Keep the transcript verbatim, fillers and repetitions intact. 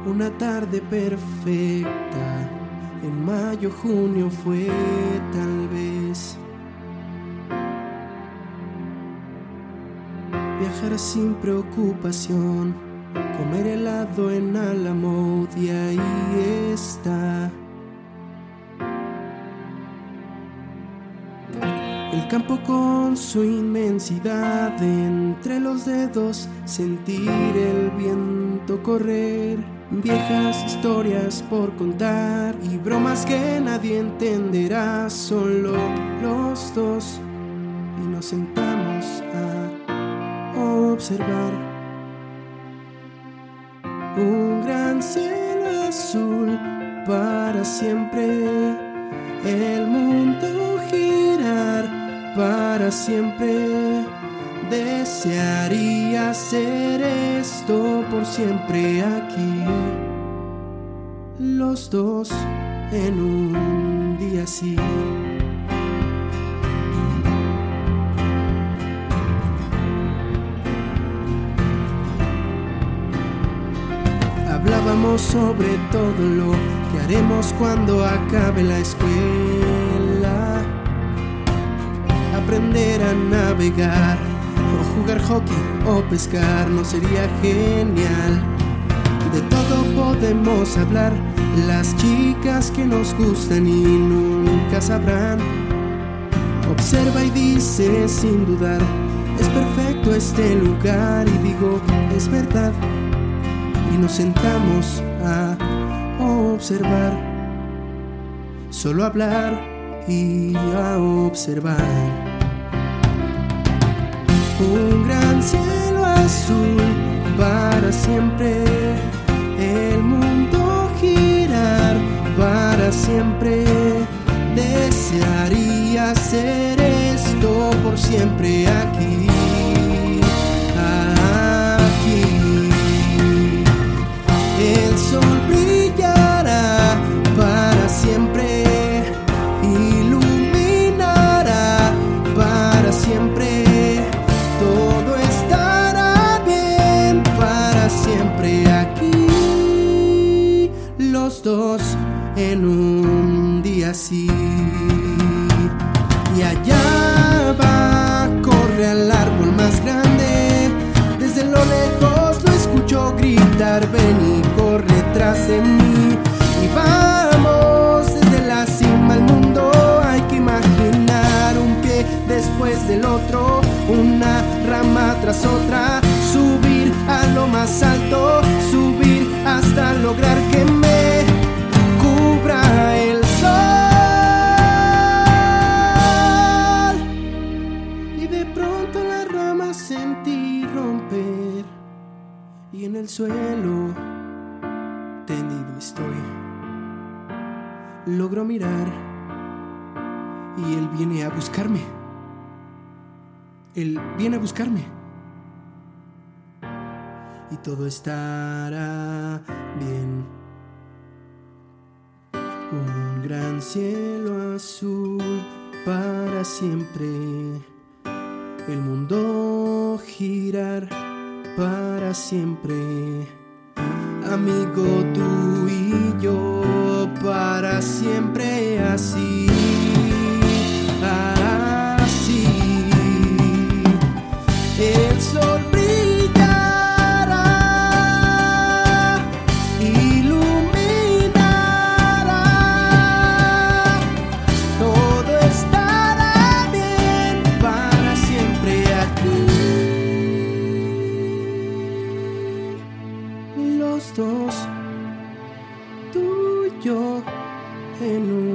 Una tarde perfecta, en mayo, junio fue tal vez. Viajar sin preocupación, comer helado en Alamode y ahí está. El campo con su inmensidad, entre los dedos sentir el viento correr. Viejas historias por contar y bromas que nadie entenderá, solo los dos. Y nos sentamos a observar un gran cielo azul para siempre, el mundo girar para siempre. Desearía hacer esto por siempre aquí, los dos en un día así. Hablábamos sobre todo lo que haremos cuando acabe la escuela, aprender a navegar, o jugar hockey o pescar, no sería genial. De todo podemos hablar, las chicas que nos gustan y nunca sabrán. Observa y dice sin dudar, es perfecto este lugar, y digo, es verdad. Y nos sentamos a observar, solo hablar y a observar. Un gran cielo azul para siempre, el mundo girar para siempre. Desearía hacer esto por siempre aquí, aquí. El sol brillará para siempre, iluminará para siempre. Todo estará bien para siempre aquí, los dos en un día así. Y allá va, corre al árbol más grande, desde lo lejos lo escucho gritar, ven y corre tras de mí. Y vamos desde la cima al mundo, hay que imaginar un pie después del otro, una rama tras otra, subir a lo más alto, subir hasta lograr que me cubra el sol. Y de pronto las ramas sentí romper, y en el suelo tendido estoy. Logro mirar y él viene a buscarme. Él viene a buscarme. Y todo estará bien. Un gran cielo azul para siempre, el mundo girar para siempre. Amigo, tú y yo para siempre así, así. El sol brillará, iluminará, todo estará bien para siempre aquí, los dos, tú y yo en un